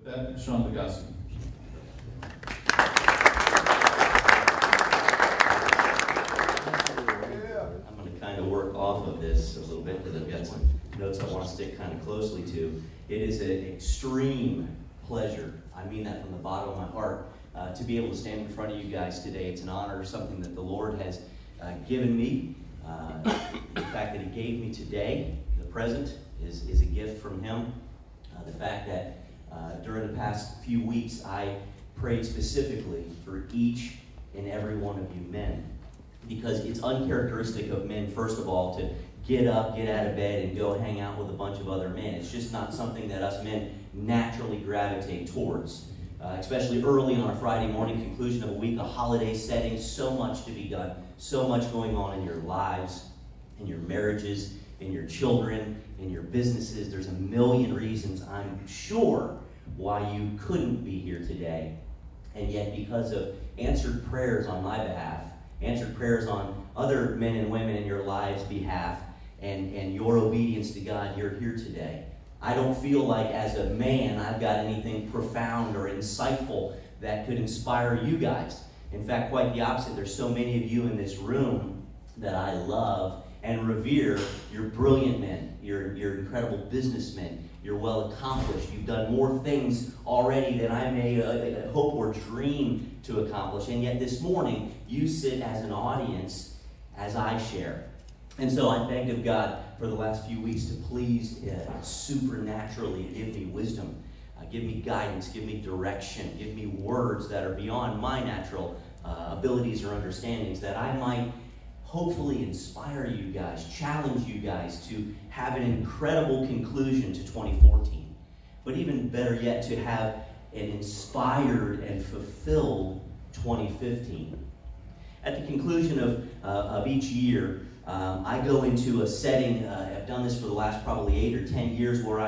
That Sean Lagasse. I'm going to kind of work off of this a little bit because I've got some notes I want to stick kind of closely to. It is an extreme pleasure, I mean that from the bottom of my heart, to be able to stand in front of you guys today. It's an honor, something that the Lord has given me. The fact that He gave me today, the present, is a gift from Him. The fact that during the past few weeks I prayed specifically for each and every one of you men, because it's uncharacteristic of men, first of all, to get up, get out of bed, and go hang out with a bunch of other men. It's just not something that us men naturally gravitate towards, especially early on a Friday morning, conclusion of a week, a holiday setting, so much to be done, so much going on in your lives, in your marriages, in your children, in your businesses. There's a million reasons, I'm sure, why you couldn't be here today. And yet, because of answered prayers on my behalf, answered prayers on other men and women in your lives' behalf, and your obedience to God, you're here today. I don't feel like, as a man, I've got anything profound or insightful that could inspire you guys. In fact, quite the opposite. There's so many of you in this room that I love and revere. You're brilliant men. You're incredible businessmen. You're well accomplished. You've done more things already than I may hope or dream to accomplish. And yet this morning, you sit as an audience as I share. And so I begged of God for the last few weeks to please supernaturally give me wisdom, give me guidance, give me direction, give me words that are beyond my natural abilities or understandings, that I might hopefully inspire you guys, challenge you guys to have an incredible conclusion to 2014. But even better yet, to have an inspired and fulfilled 2015. At the conclusion of each year, I go into a setting, I've done this for the last probably 8 or 10 years, where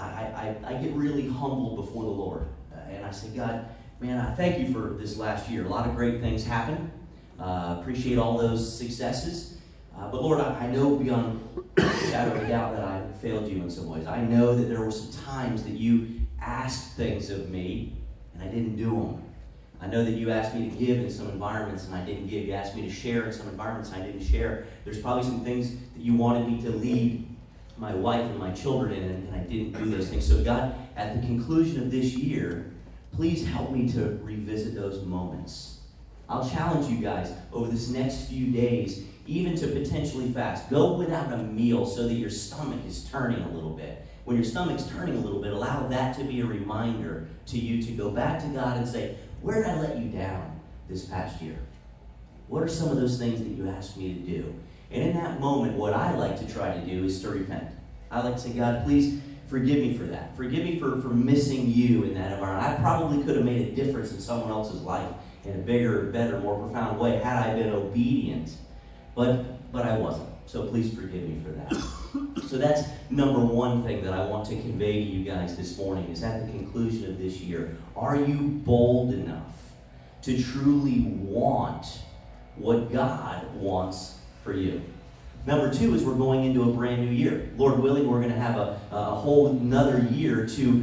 I get really humble before the Lord. And I say, God, man, I thank you for this last year. A lot of great things happened. Appreciate all those successes. But Lord, I know beyond a shadow of a doubt that I failed you in some ways. I know that there were some times that you asked things of me and I didn't do them. I know that you asked me to give in some environments and I didn't give. You asked me to share in some environments and I didn't share. There's probably some things that you wanted me to lead my wife and my children in, and I didn't do those things. So God, at the conclusion of this year, please help me to revisit those moments. I'll challenge you guys over this next few days, even to potentially fast. Go without a meal so that your stomach is turning a little bit. When your stomach's turning a little bit, allow that to be a reminder to you to go back to God and say, where did I let you down this past year? What are some of those things that you asked me to do? And in that moment, what I like to try to do is to repent. I like to say, God, please forgive me for that. Forgive me for missing you in that environment. I probably could have made a difference in someone else's life in a bigger, better, more profound way had I been obedient. But I wasn't. So please forgive me for that. So that's number one thing that I want to convey to you guys this morning, is at the conclusion of this year, are you bold enough to truly want what God wants for you? Number two is we're going into a brand new year. Lord willing, we're going to have a whole another year to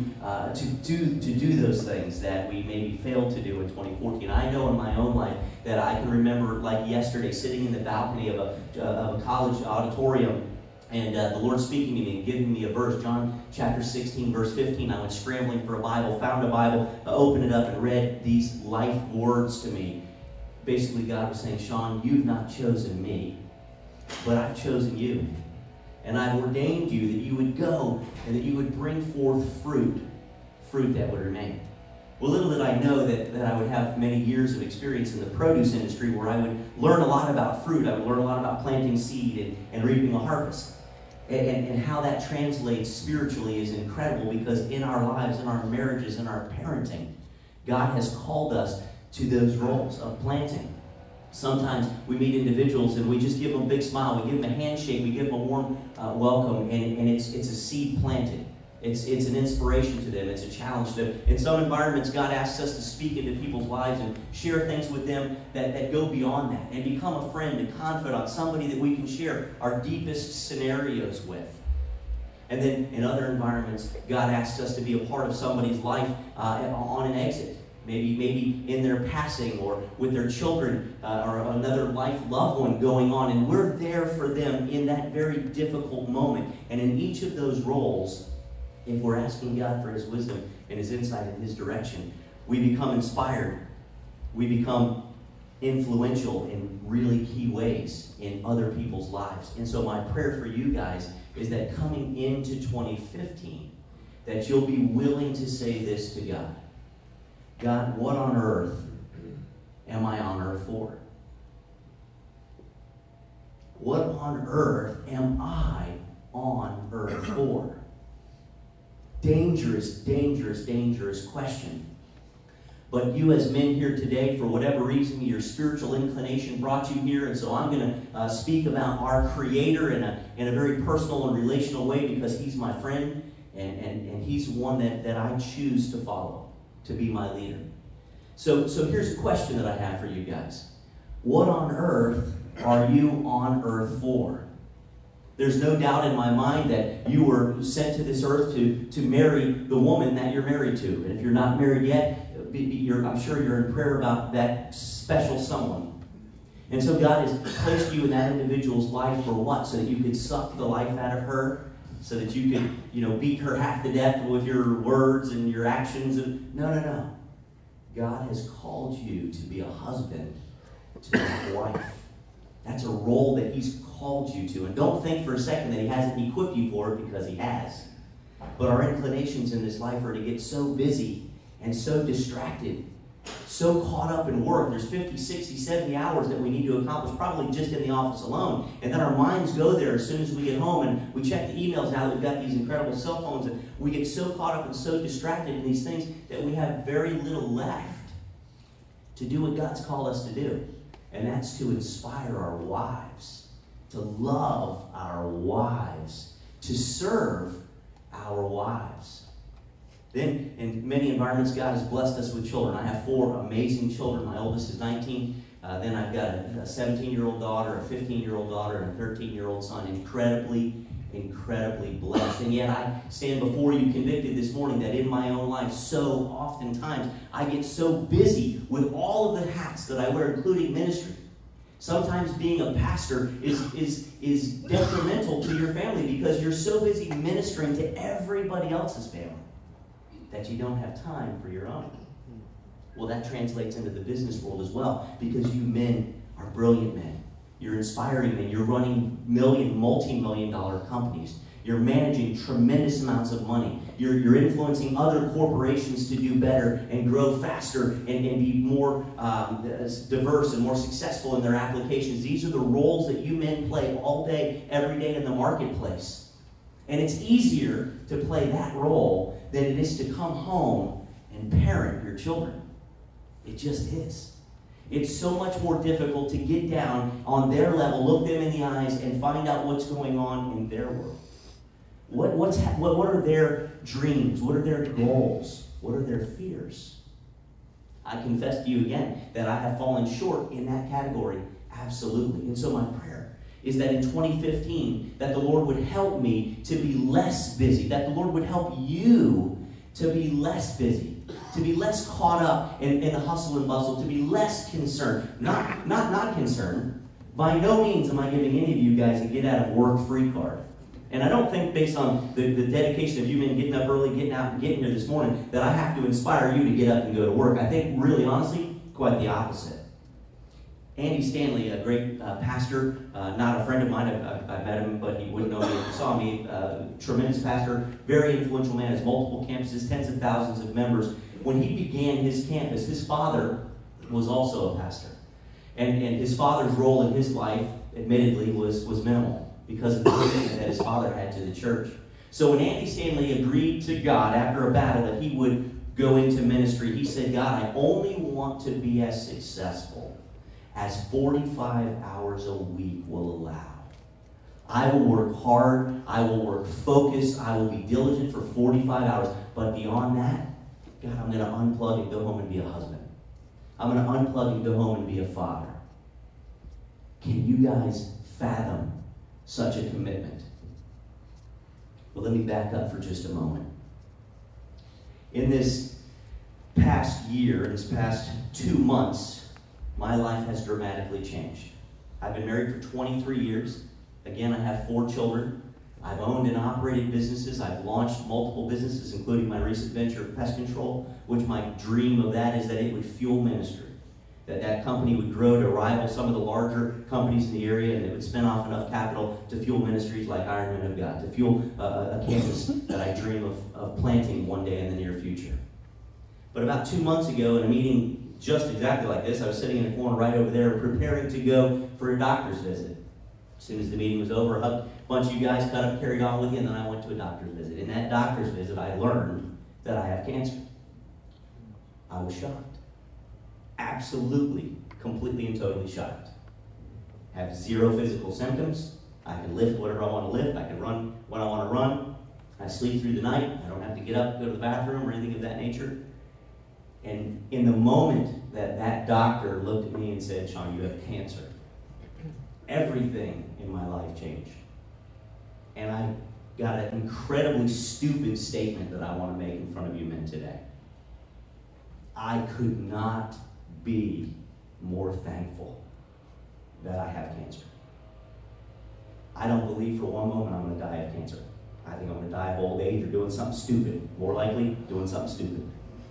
do those things that we maybe failed to do in 2014. I know in my own life that I can remember, like yesterday, sitting in the balcony of a college auditorium, and the Lord speaking to me and giving me a verse, John chapter 16, verse 15. I went scrambling for a Bible, found a Bible, opened it up, and read these life words to me. Basically, God was saying, Sean, you've not chosen me, but I've chosen you. And I've ordained you that you would go and that you would bring forth fruit that would remain. Well, little did I know that I would have many years of experience in the produce industry, where I would learn a lot about fruit. I would learn a lot about planting seed and reaping a harvest. And how that translates spiritually is incredible, because in our lives, in our marriages, in our parenting, God has called us to those roles of planting. Sometimes we meet individuals and we just give them a big smile, we give them a handshake, we give them a warm welcome, and it's a seed planted. It's an inspiration to them. It's a challenge to them. In some environments, God asks us to speak into people's lives and share things with them that go beyond that, and become a friend, a confidant, somebody that we can share our deepest scenarios with. And then in other environments, God asks us to be a part of somebody's life on an exit. Maybe in their passing or with their children or another loved one going on. And we're there for them in that very difficult moment. And in each of those roles, if we're asking God for His wisdom and His insight and His direction, we become inspired. We become influential in really key ways in other people's lives. And so my prayer for you guys is that coming into 2015, that you'll be willing to say this to God. God, what on earth am I on earth for? What on earth am I on earth for? Dangerous, dangerous, dangerous question. But you as men here today, for whatever reason, your spiritual inclination brought you here, and so I'm going to speak about our Creator in a very personal and relational way because He's my friend, and He's one that I choose to follow, to be my leader. So here's a question that I have for you guys. What on earth are you on earth for? There's no doubt in my mind that you were sent to this earth to marry the woman that you're married to. And if you're not married yet, I'm sure you're in prayer about that special someone. And so God has placed you in that individual's life for what? So that you could suck the life out of her? So that you could, beat her half to death with your words and your actions? No. God has called you to be a husband to a wife. That's a role that He's called you to. And don't think for a second that He hasn't equipped you for it, because He has. But our inclinations in this life are to get so busy and so distracted, so caught up in work. There's 50, 60, 70 hours that we need to accomplish, probably just in the office alone. And then our minds go there as soon as we get home, and we check the emails now that we've got these incredible cell phones, and we get so caught up and so distracted in these things that we have very little left to do what God's called us to do. And that's to inspire our wives, to love our wives, to serve our wives. Then, in many environments, God has blessed us with children. I have 4 amazing children. My oldest is 19. Then I've got a 17-year-old daughter, a 15-year-old daughter, and a 13-year-old son. Incredibly, incredibly blessed. And yet I stand before you convicted this morning that in my own life, so oftentimes, I get so busy with all of the hats that I wear, including ministry. Sometimes being a pastor is detrimental to your family because you're so busy ministering to everybody else's family that you don't have time for your own. Well, that translates into the business world as well, because you men are brilliant men. You're inspiring men. You're running multi-million-dollar companies. You're managing tremendous amounts of money. You're influencing other corporations to do better and grow faster and be more diverse and more successful in their applications. These are the roles that you men play all day, every day in the marketplace. And it's easier to play that role than it is to come home and parent your children. It just is. It's so much more difficult to get down on their level, look them in the eyes, and find out what's going on in their world. What are their dreams? What are their goals? What are their fears? I confess to you again that I have fallen short in that category, absolutely. And so my prayer is that in 2015, that the Lord would help me to be less busy, that the Lord would help you to be less busy, to be less caught up in the hustle and bustle, to be less concerned. Not concerned. By no means am I giving any of you guys a get-out-of-work-free card. And I don't think, based on the dedication of you men getting up early, getting out and getting here this morning, that I have to inspire you to get up and go to work. I think, really, honestly, quite the opposite. Andy Stanley, a great pastor, not a friend of mine. I met him, but he wouldn't know me if he saw me. Tremendous pastor, very influential man, has multiple campuses, tens of thousands of members. When he began his campus, his father was also a pastor. And his father's role in his life, admittedly, was minimal because of the commitment that his father had to the church. So when Andy Stanley agreed to God after a battle that he would go into ministry, he said, God, I only want to be as successful as 45 hours a week will allow. I will work hard, I will work focused, I will be diligent for 45 hours. But beyond that, God, I'm going to unplug and go home and be a husband. I'm going to unplug and go home and be a father. Can you guys fathom such a commitment? But let me back up for just a moment. In this past year, in this past 2 months, my life has dramatically changed. I've been married for 23 years. Again, I have 4 children. I've owned and operated businesses. I've launched multiple businesses, including my recent venture of pest control, which my dream of that is that it would fuel ministry. That company would grow to rival some of the larger companies in the area, and it would spin off enough capital to fuel ministries like Iron Men of God, to fuel a campus that I dream of planting one day in the near future. But about 2 months ago, in a meeting just exactly like this, I was sitting in a corner right over there preparing to go for a doctor's visit. As soon as the meeting was over, a bunch of you guys cut up, carried on with you, and then I went to a doctor's visit. In that doctor's visit, I learned that I have cancer. I was shocked. Absolutely, completely and totally shocked. I have 0 physical symptoms. I can lift whatever I want to lift. I can run when I want to run. I sleep through the night. I don't have to get up, go to the bathroom, or anything of that nature. And in the moment that doctor looked at me and said, "Sean, you have cancer," everything in my life changed. And I got an incredibly stupid statement that I want to make in front of you men today. I could not be more thankful that I have cancer. I don't believe for one moment I'm going to die of cancer. I think I'm going to die of old age or doing something stupid. More likely, doing something stupid.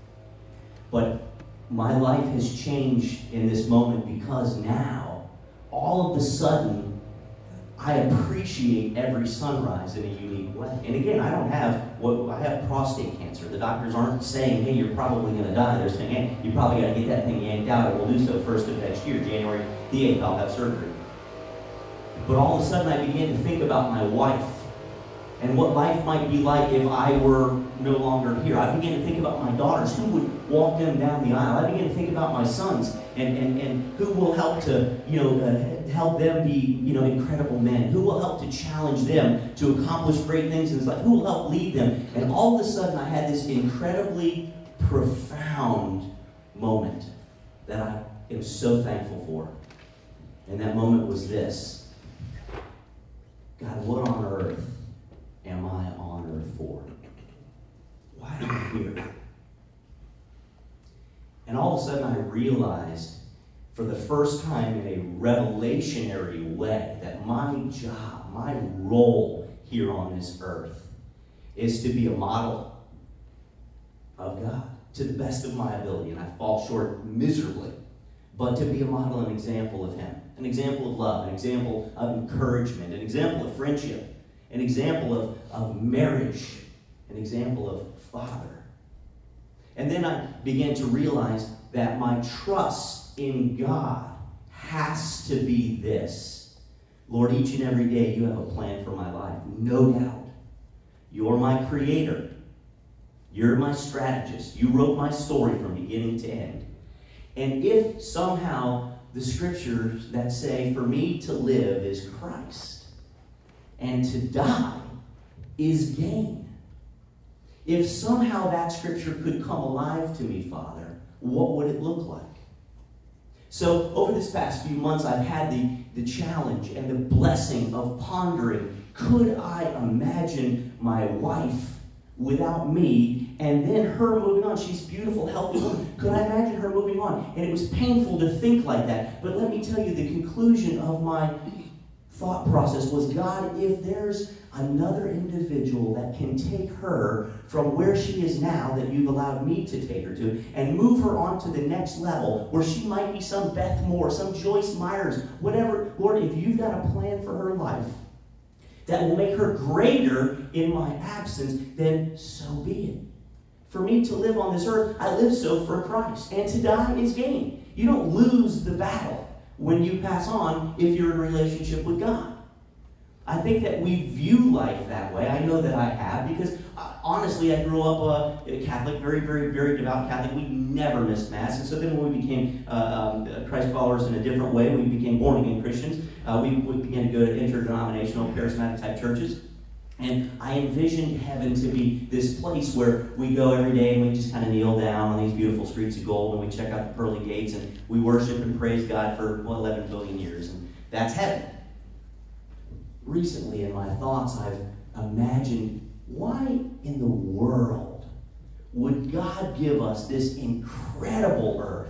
But my life has changed in this moment because now, all of a sudden, I appreciate every sunrise in a unique way. And again, I have prostate cancer. The doctors aren't saying, "Hey, you're probably going to die." They're saying, "Hey, you probably got to get that thing yanked out, and we'll do so 1st of next year, January the 8th, I'll have surgery." But all of a sudden, I began to think about my wife and what life might be like if I were no longer here. I began to think about my daughters. Who would walk them down the aisle? I began to think about my sons and who will help to, help them be, incredible men. Who will help to challenge them to accomplish great things in his life? Who will help lead them? And all of a sudden, I had this incredibly profound moment that I am so thankful for. And that moment was this: God, what on earth am I on earth for? Why am I here? And all of a sudden I realized for the first time in a revelationary way that my job, my role here on this earth is to be a model of God to the best of my ability. And I fall short miserably. But to be a model and example of Him. An example of love, an example of encouragement, an example of friendship, an example of marriage, an example of father. And then I began to realize that my trust in God has to be this: Lord, each and every day you have a plan for my life. No doubt. You're my creator. You're my strategist. You wrote my story from beginning to end. And if somehow the scriptures that say for me to live is Christ and to die is gain, if somehow that scripture could come alive to me, Father, what would it look like? So over this past few months, I've had the challenge and the blessing of pondering, could I imagine my wife without me and then her moving on? She's a beautiful, healthy woman. Could I imagine her moving on? And it was painful to think like that. But let me tell you, the conclusion of my thought process was, God, if there's another individual that can take her from where she is now that you've allowed me to take her to and move her on to the next level where she might be some Beth Moore, some Joyce Myers, whatever, Lord, if you've got a plan for her life that will make her greater in my absence, then so be it. For me to live on this earth, I live so for Christ. And to die is gain. You don't lose the battle when you pass on if you're in a relationship with God. I think that we view life that way. I know that I have, because honestly, I grew up a Catholic, very, very, very devout Catholic. We never missed Mass. And so then when we became Christ followers in a different way, we became born-again Christians, we began to go to interdenominational, charismatic-type churches. And I envisioned heaven to be this place where we go every day and we just kind of kneel down on these beautiful streets of gold and we check out the pearly gates and we worship and praise God for 11 billion years. And that's heaven. Recently in my thoughts, I've imagined why in the world would God give us this incredible earth?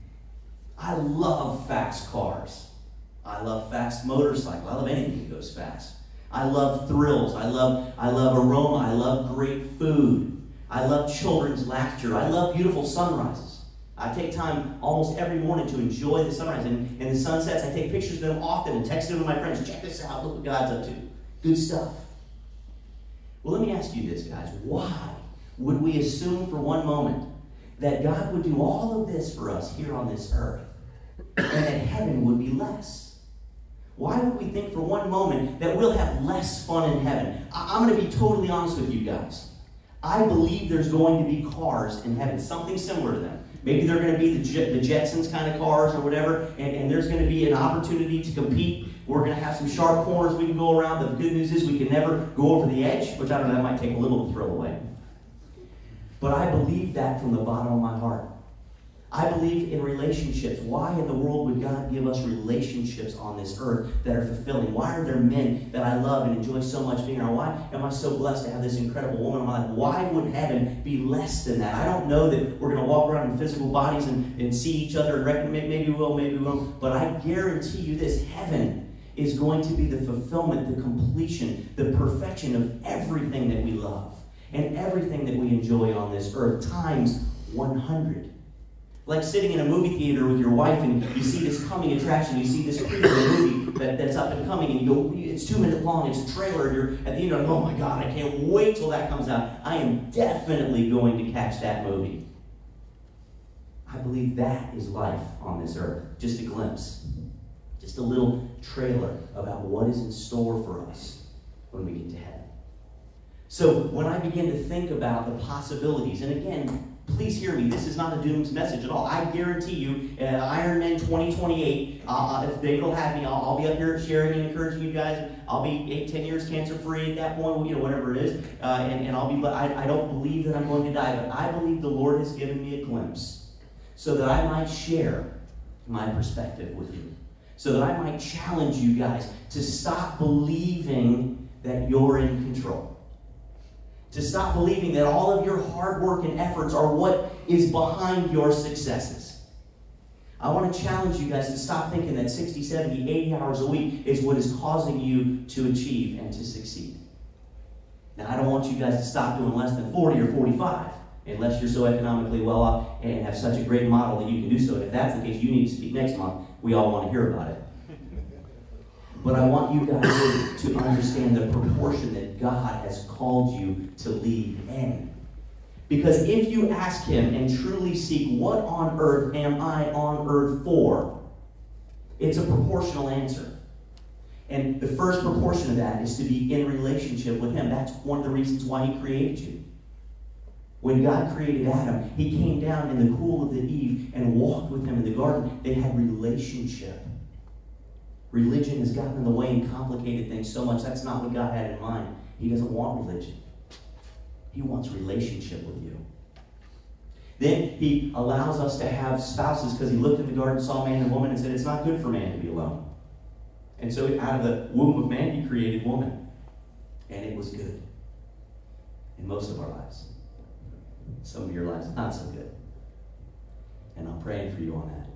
I love fast cars. I love fast motorcycles. I love anything that goes fast. I love thrills. I love aroma. I love great food. I love children's laughter. I love beautiful sunrises. I take time almost every morning to enjoy the sunrise. And the sunsets, I take pictures of them often and text them to my friends. Check this out. Look what God's up to. Good stuff. Well, let me ask you this, guys. Why would we assume for one moment that God would do all of this for us here on this earth and that heaven would be less? Why would we think for one moment that we'll have less fun in heaven? I'm going to be totally honest with you guys. I believe there's going to be cars in heaven, something similar to them. Maybe they're going to be the Jetsons kind of cars or whatever, and there's going to be an opportunity to compete. We're going to have some sharp corners we can go around. The good news is we can never go over the edge, which I don't know, that might take a little of the thrill away. But I believe that from the bottom of my heart. I believe in relationships. Why in the world would God give us relationships on this earth that are fulfilling? Why are there men that I love and enjoy so much being around? Why am I so blessed to have this incredible woman in my life? Why would heaven be less than that? I don't know that we're going to walk around in physical bodies and see each other and reckon maybe we will, maybe we won't. But I guarantee you this, heaven is going to be the fulfillment, the completion, the perfection of everything that we love and everything that we enjoy on this earth times 100. Like sitting in a movie theater with your wife and you see this coming attraction, you see this movie that's up and coming, and you go, it's 2 minutes long, it's a trailer, and you're at the end of, oh my God, I can't wait till that comes out. I am definitely going to catch that movie. I believe that is life on this earth. Just a glimpse. Just a little trailer about what is in store for us when we get to heaven. So when I begin to think about the possibilities, and again, please hear me, this is not a dooms message at all. I guarantee you, Ironman 2028, if David will have me, I'll be up here sharing and encouraging you guys. I'll be 8-10 years cancer-free at that point, whatever it is. And I'll be, I don't believe that I'm going to die, but I believe the Lord has given me a glimpse so that I might share my perspective with you. So that I might challenge you guys to stop believing that you're in control. To stop believing that all of your hard work and efforts are what is behind your successes. I want to challenge you guys to stop thinking that 60, 70, 80 hours a week is what is causing you to achieve and to succeed. Now, I don't want you guys to stop doing less than 40 or 45, unless you're so economically well off and have such a great model that you can do so. And if that's the case, you need to speak next month. We all want to hear about it. But I want you guys to understand the proportion that God has called you to lead in. Because if you ask Him and truly seek, what on earth am I on earth for? It's a proportional answer. And the first proportion of that is to be in relationship with Him. That's one of the reasons why He created you. When God created Adam, He came down in the cool of the eve and walked with him in the garden. They had relationship. Religion has gotten in the way and complicated things so much. That's not what God had in mind. He doesn't want religion. He wants relationship with you. Then He allows us to have spouses because He looked in the garden, saw man and woman, and said, it's not good for man to be alone. And so out of the womb of man, He created woman. And it was good. In most of our lives. Some of your lives not so good. And I'm praying for you on that.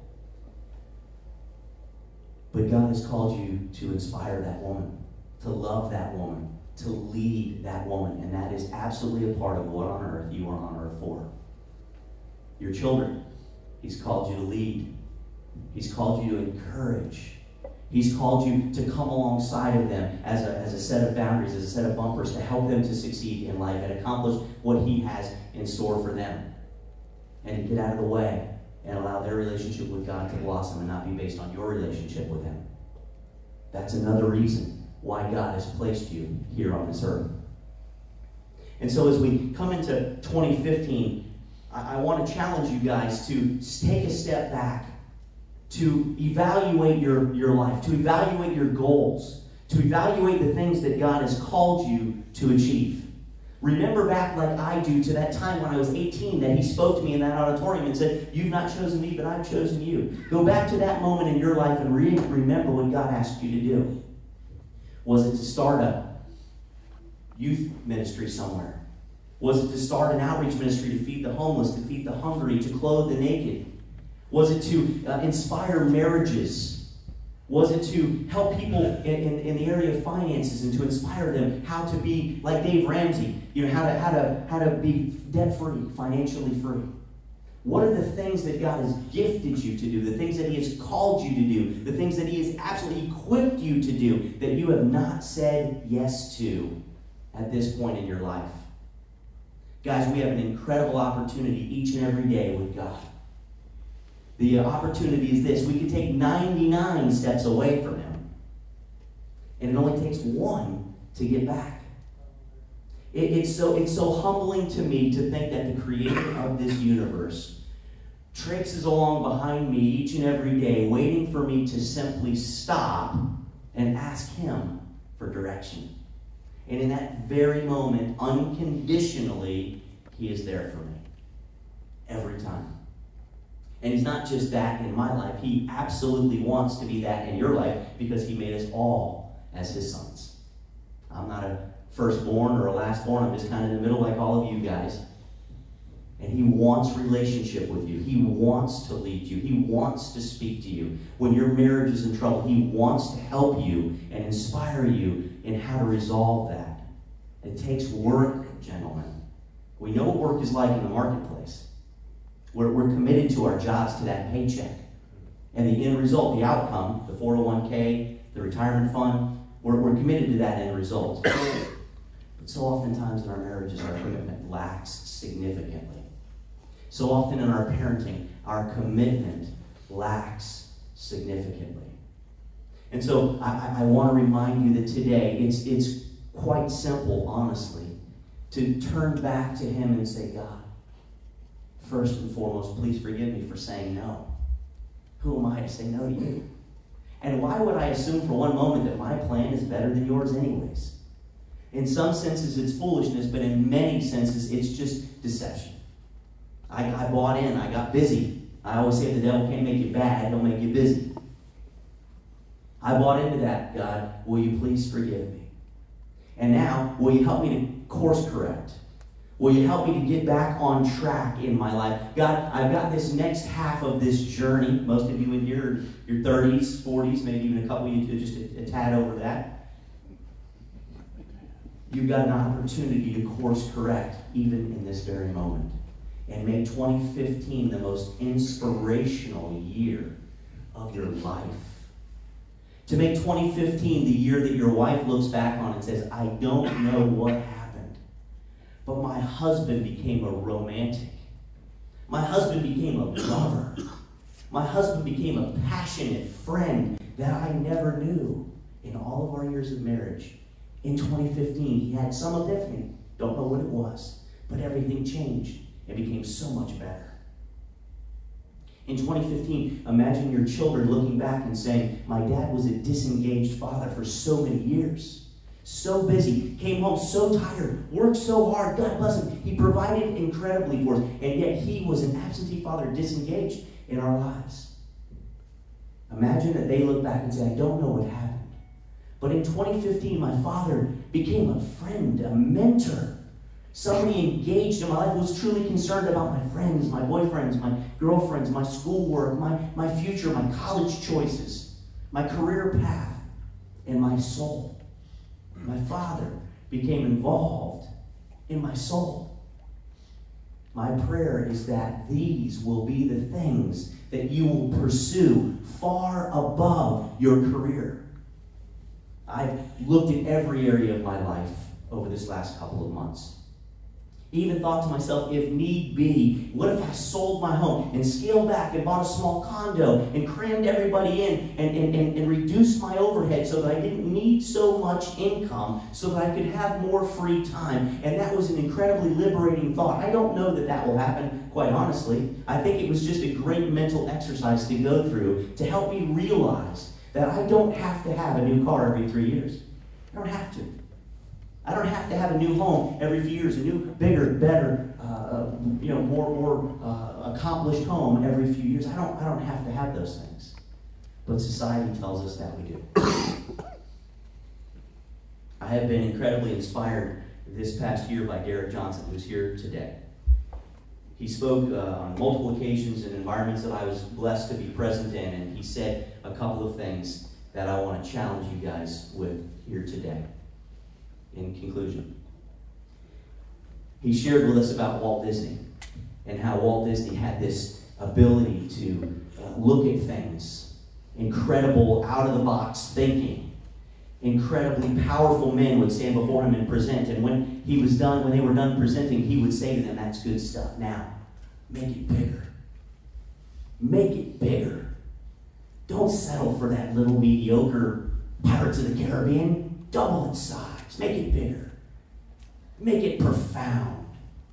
But God has called you to inspire that woman, to love that woman, to lead that woman. And that is absolutely a part of what on earth you are on earth for. Your children, He's called you to lead. He's called you to encourage. He's called you to come alongside of them as a set of boundaries, as a set of bumpers to help them to succeed in life and accomplish what He has in store for them. And to get out of the way and allow their relationship with God to blossom and not be based on your relationship with Him. That's another reason why God has placed you here on this earth. And so as we come into 2015, I want to challenge you guys to take a step back, to evaluate your life, to evaluate your goals, to evaluate the things that God has called you to achieve. Remember back like I do to that time when I was 18 that He spoke to me in that auditorium and said, you've not chosen me, but I've chosen you. Go back to that moment in your life and remember what God asked you to do. Was it to start youth ministry somewhere? Was it to start an outreach ministry to feed the homeless, to feed the hungry, to clothe the naked? Was it to inspire marriages? Was it to help people in the area of finances and to inspire them how to be like Dave Ramsey? How to be debt-free, financially free. What are the things that God has gifted you to do, the things that He has called you to do, the things that He has absolutely equipped you to do that you have not said yes to at this point in your life? Guys, we have an incredible opportunity each and every day with God. The opportunity is this. We could take 99 steps away from Him, and it only takes one to get back. It's so humbling to me to think that the Creator of this universe traipses along behind me each and every day, waiting for me to simply stop and ask Him for direction. And in that very moment, unconditionally, He is there for me. Every time. And He's not just that in my life. He absolutely wants to be that in your life because He made us all as His sons. I'm not a firstborn or a lastborn. I'm just kind of in the middle like all of you guys. And He wants relationship with you. He wants to lead you. He wants to speak to you. When your marriage is in trouble, He wants to help you and inspire you in how to resolve that. It takes work, gentlemen. We know what work is like in the marketplace. We're committed to our jobs, to that paycheck. And the end result, the outcome, the 401k, the retirement fund, we're committed to that end result. But so oftentimes in our marriages, our commitment lacks significantly. So often in our parenting, our commitment lacks significantly. And so I want to remind you that today, it's quite simple, honestly, to turn back to Him and say, God, first and foremost, please forgive me for saying no. Who am I to say no to you? And why would I assume for one moment that my plan is better than yours anyways? In some senses, it's foolishness, but in many senses, it's just deception. I bought in. I got busy. I always say the devil can't make you bad. He'll make you busy. I bought into that. God, will you please forgive me? And now, will you help me to course correct? Will you help me to get back on track in my life? God, I've got this next half of this journey. Most of you in here, your 30s, 40s, maybe even a couple of you just a tad over that. You've got an opportunity to course correct even in this very moment. And make 2015 the most inspirational year of your life. To make 2015 the year that your wife looks back on and says, I don't know what happened, but my husband became a romantic. My husband became a lover. My husband became a passionate friend that I never knew in all of our years of marriage. In 2015, he had some epiphany. Don't know what it was, but everything changed and became so much better. In 2015, imagine your children looking back and saying, my dad was a disengaged father for so many years. So busy, came home so tired, worked so hard, God bless him. He provided incredibly for us, and yet he was an absentee father, disengaged in our lives. Imagine that they look back and say, I don't know what happened. But in 2015, my father became a friend, a mentor. Somebody engaged in my life, was truly concerned about my friends, my boyfriends, my girlfriends, my schoolwork, my future, my college choices, my career path, and my soul. My father became involved in my soul. My prayer is that these will be the things that you will pursue far above your career. I've looked at every area of my life over this last couple of months. Even thought to myself, if need be, what if I sold my home and scaled back and bought a small condo and crammed everybody in and reduced my overhead so that I didn't need so much income so that I could have more free time. And that was an incredibly liberating thought. I don't know that that will happen, quite honestly. I think it was just a great mental exercise to go through to help me realize that I don't have to have a new car every 3 years. I don't have to. I don't have to have a new home every few years, a new, bigger, better, more accomplished home every few years. I don't have to have those things. But society tells us that we do. I have been incredibly inspired this past year by Derek Johnson, who's here today. He spoke on multiple occasions in environments that I was blessed to be present in, and he said a couple of things that I want to challenge you guys with here today. In conclusion, he shared with us about Walt Disney and how Walt Disney had this ability to look at things, incredible out-of-the-box thinking. Incredibly powerful men would stand before him and present, and when they were done presenting, he would say to them, "That's good stuff. Now, make it bigger. Make it bigger. Don't settle for that little mediocre Pirates of the Caribbean. Double its size. Make it bigger. Make it profound."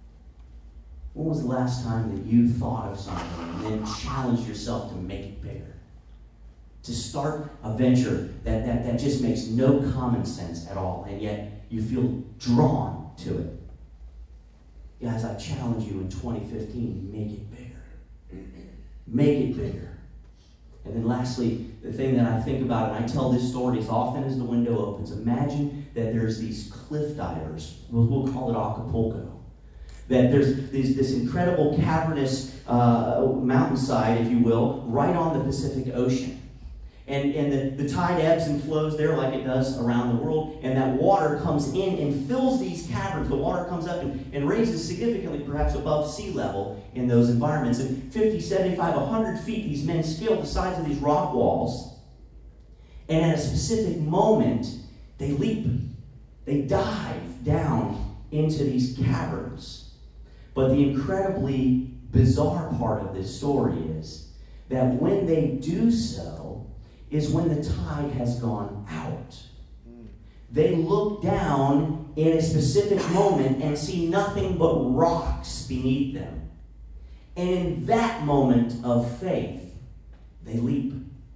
When was the last time that you thought of something and then challenged yourself to make it bigger? To start a venture that just makes no common sense at all, and yet you feel drawn to it. Guys, I challenge you in 2015, make it bigger. Make it bigger. And then lastly, the thing that I think about, and I tell this story as often as the window opens, imagine that there's these cliff divers, we'll call it Acapulco, that there's this incredible cavernous mountainside, if you will, right on the Pacific Ocean. And the tide ebbs and flows there like it does around the world, and that water comes in and fills these caverns. The water comes up and raises significantly, perhaps above sea level in those environments. And 50, 75, 100 feet, these men scale the sides of these rock walls, and at a specific moment, they leap. They dive down into these caverns. But the incredibly bizarre part of this story is that when they do so, is when the tide has gone out. They look down in a specific moment and see nothing but rocks beneath them. And in that moment of faith, they leap.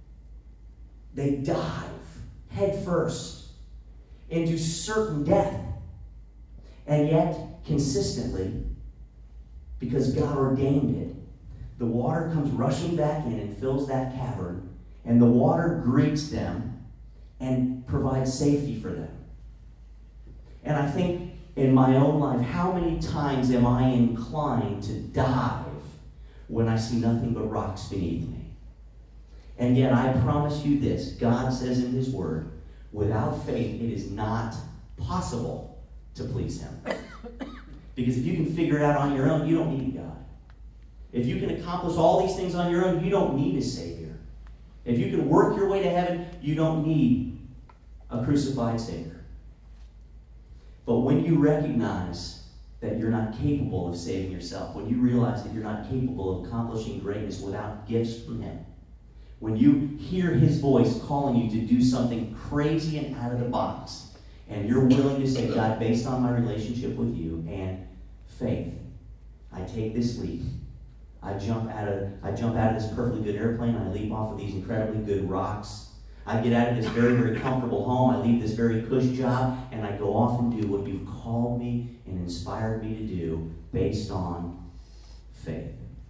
They dive head first into certain death. And yet, consistently, because God ordained it, the water comes rushing back in and fills that cavern, and the water greets them and provides safety for them. And I think in my own life, how many times am I inclined to dive when I see nothing but rocks beneath me? And yet I promise you this, God says in His Word, without faith it is not possible to please Him. Because if you can figure it out on your own, you don't need God. If you can accomplish all these things on your own, you don't need a Savior. If you can work your way to heaven, you don't need a crucified Savior. But when you recognize that you're not capable of saving yourself, when you realize that you're not capable of accomplishing greatness without gifts from Him, when you hear His voice calling you to do something crazy and out of the box, and you're willing to say, God, based on my relationship with you and faith, I take this leap. I jump out of this perfectly good airplane. I leap off of these incredibly good rocks. I get out of this very, very comfortable home. I leave this very cush job, and I go off and do what you've called me and inspired me to do based on faith.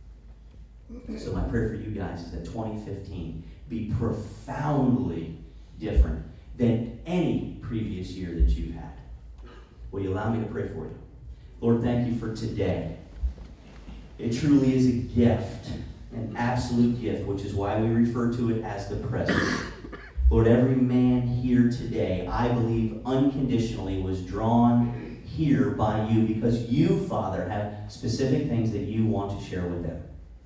So my prayer for you guys is that 2015 be profoundly different than any previous year that you've had. Will you allow me to pray for you? Lord, thank you for today. It truly is a gift, an absolute gift, which is why we refer to it as the present. Lord, every man here today, I believe unconditionally, was drawn here by you because you, Father, have specific things that you want to share with them.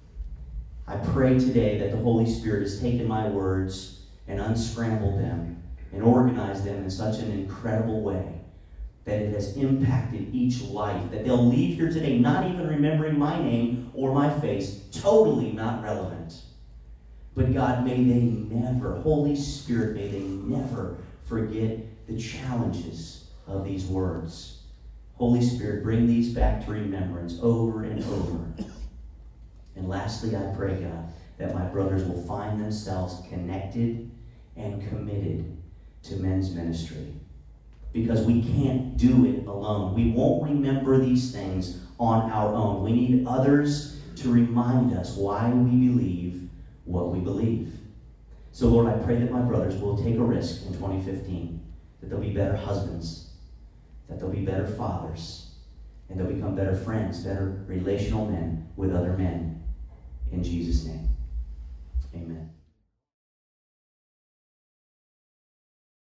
I pray today that the Holy Spirit has taken my words and unscrambled them and organized them in such an incredible way that it has impacted each life, that they'll leave here today not even remembering my name or my face, totally not relevant. But God, may they never, Holy Spirit, may they never forget the challenges of these words. Holy Spirit, bring these back to remembrance over and over. And lastly, I pray, God, that my brothers will find themselves connected and committed to men's ministry. Because we can't do it alone. We won't remember these things on our own. We need others to remind us why we believe what we believe. So, Lord, I pray that my brothers will take a risk in 2015, that they'll be better husbands, that they'll be better fathers, and they'll become better friends, better relational men with other men. In Jesus' name, amen.